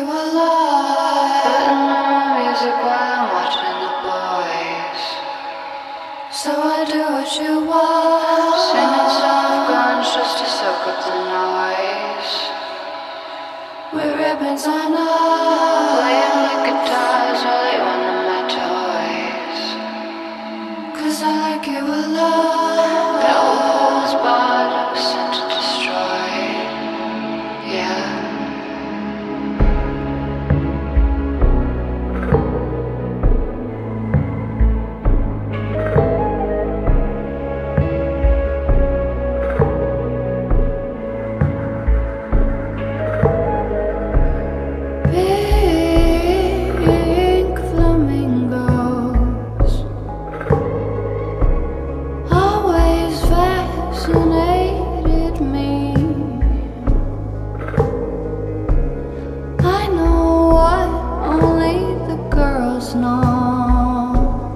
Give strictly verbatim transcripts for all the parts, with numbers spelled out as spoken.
you alive. Putting on music while I'm watching the boys. So I do what you want. Singing soft guns just to soak up the noise. With ribbons on us. Playing with guitars while they run on my toys. Cause I like you alive. No holds barred, I was sent to destroy. Yeah. Pink flamingos always fascinated me. I know what only the girls know.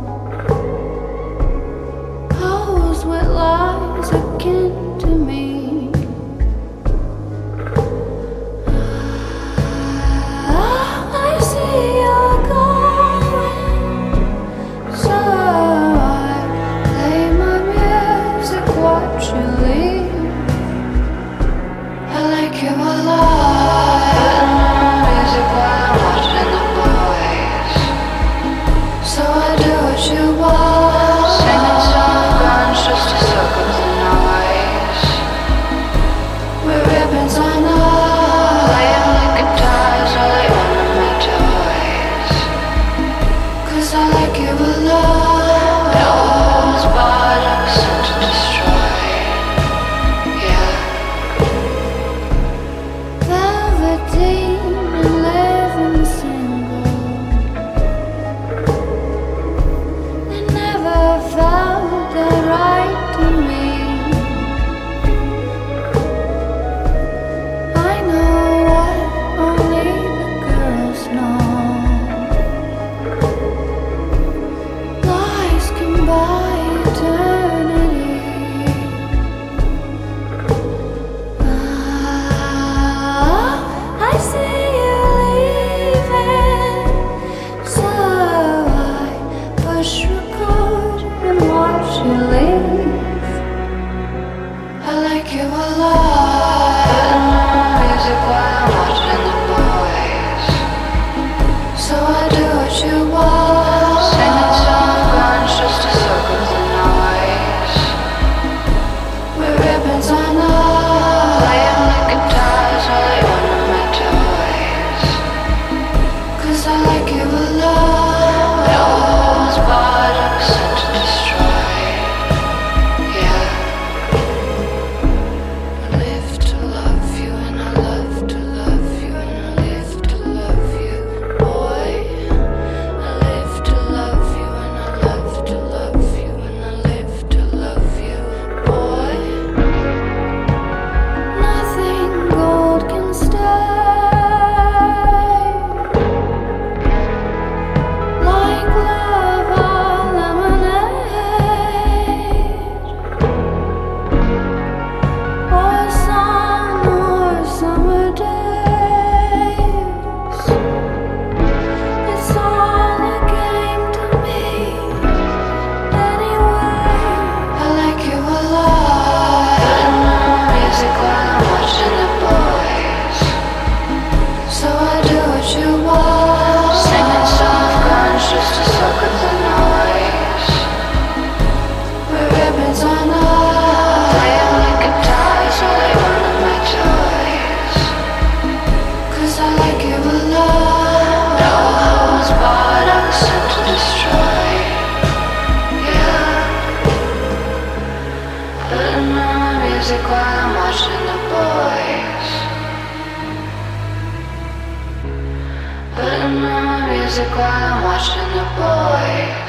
Pose with lies akin to me. You alive. Putting on music while I'm watching the boys. So I do what you want. Singing soft guns just to soak up the noise. With ribbons on us. Playing with guitars while they run on my toys. Cause I like you alive. No holds barred, I was sent to destroy. You alive. Putting on music while I'm watching the boys. So I do what you want. Singing soft guns just to soak up the noise. With ribbons on us. Playing with guitars while they run on my toys. Cause I like you alive. No holds barred, I was sent to destroy. Music while I'm watching the boys. Putting on music while I'm watching the boys.